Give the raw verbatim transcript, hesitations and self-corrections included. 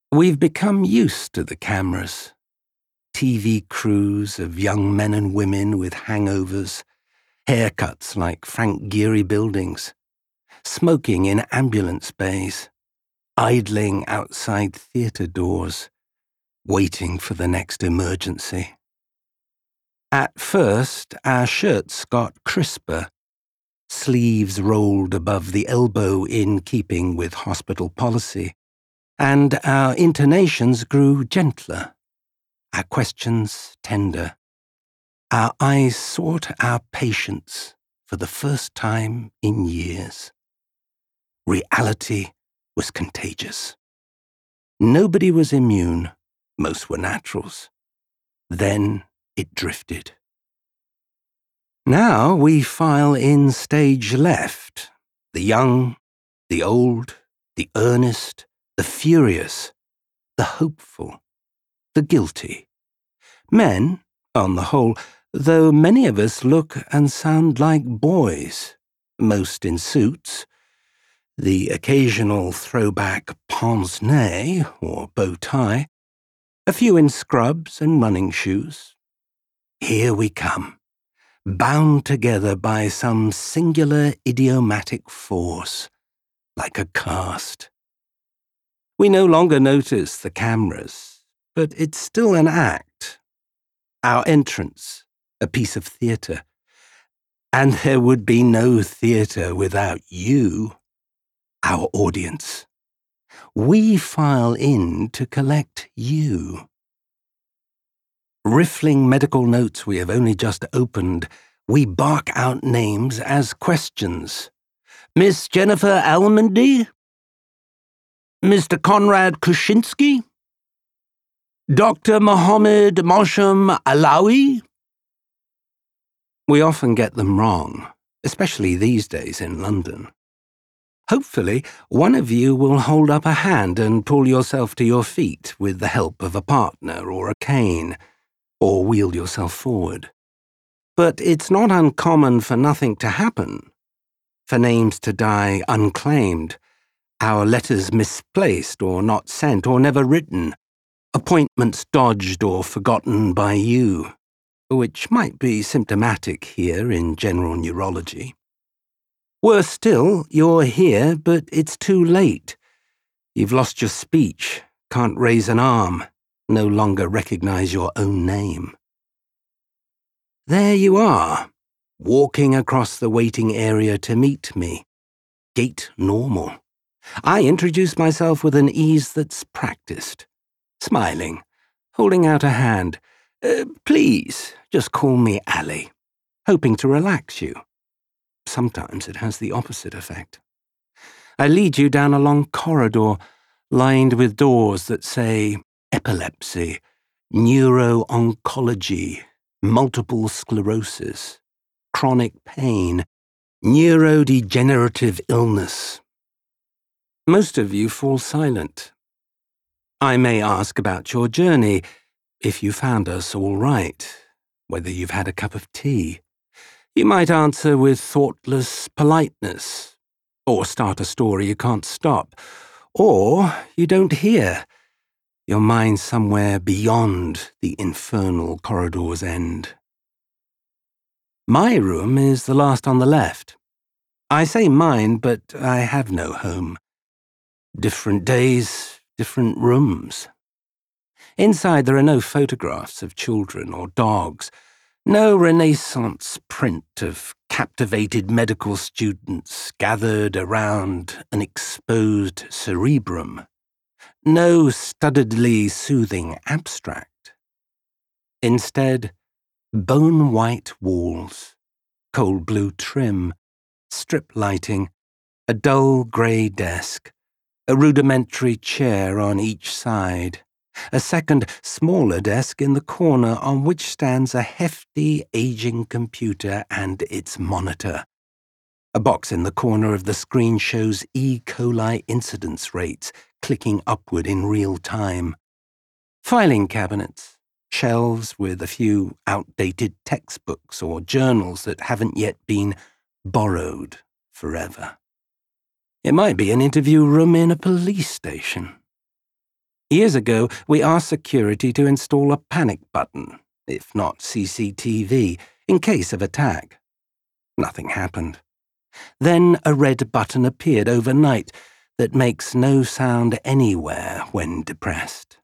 We've become used to the cameras. T V crews of young men and women with hangovers, haircuts like Frank Gehry buildings, smoking in ambulance bays, idling outside theatre doors, waiting for the next emergency. At first, our shirts got crisper, sleeves rolled above the elbow in keeping with hospital policy, and our intonations grew gentler, our questions tender. Our eyes sought our patients for the first time in years. Reality was contagious. Nobody was immune. Most were naturals. Then it drifted. Now we file in stage left. The young, the old, the earnest, the furious, the hopeful, the guilty. Men, on the whole, though many of us look and sound like boys, most in suits, the occasional throwback pince-nez or bow tie, a few in scrubs and running shoes. Here we come, bound together by some singular idiomatic force, like a cast. We no longer notice the cameras, but it's still an act. Our entrance, a piece of theatre. And there would be no theatre without you, our audience. We file in to collect you. Riffling medical notes we have only just opened, we bark out names as questions. Miss Jennifer Almondy? Mister Conrad Kushinsky? Doctor Mohammed Mosham Alawi? We often get them wrong, especially these days in London. Hopefully, one of you will hold up a hand and pull yourself to your feet with the help of a partner or a cane, or wheel yourself forward. But it's not uncommon for nothing to happen, for names to die unclaimed, our letters misplaced or not sent or never written, appointments dodged or forgotten by you, which might be symptomatic here in general neurology. Worse still, you're here, but it's too late. You've lost your speech, can't raise an arm, no longer recognize your own name. There you are, walking across the waiting area to meet me. Gait normal. I introduce myself with an ease that's practiced. Smiling, holding out a hand. Uh, please, just call me Ali, hoping to relax you. Sometimes it has the opposite effect. I lead you down a long corridor lined with doors that say epilepsy, neuro-oncology, multiple sclerosis, chronic pain, neurodegenerative illness. Most of you fall silent. I may ask about your journey, if you found us all right, whether you've had a cup of tea. You might answer with thoughtless politeness, or start a story you can't stop, or you don't hear, your mind somewhere beyond the infernal corridor's end. My room is the last on the left. I say mine, but I have no home. Different days, different rooms. Inside there are no photographs of children or dogs, no Renaissance print of captivated medical students gathered around an exposed cerebrum, no studiedly soothing abstract. Instead, bone-white walls, cold blue trim, strip lighting, a dull grey desk, a rudimentary chair on each side, a second, smaller desk in the corner on which stands a hefty, aging computer and its monitor. A box in the corner of the screen shows E. coli incidence rates clicking upward in real time. Filing cabinets, shelves with a few outdated textbooks or journals that haven't yet been borrowed forever. It might be an interview room in a police station. Years ago, we asked security to install a panic button, if not C C T V, in case of attack. Nothing happened. Then a red button appeared overnight that makes no sound anywhere when depressed.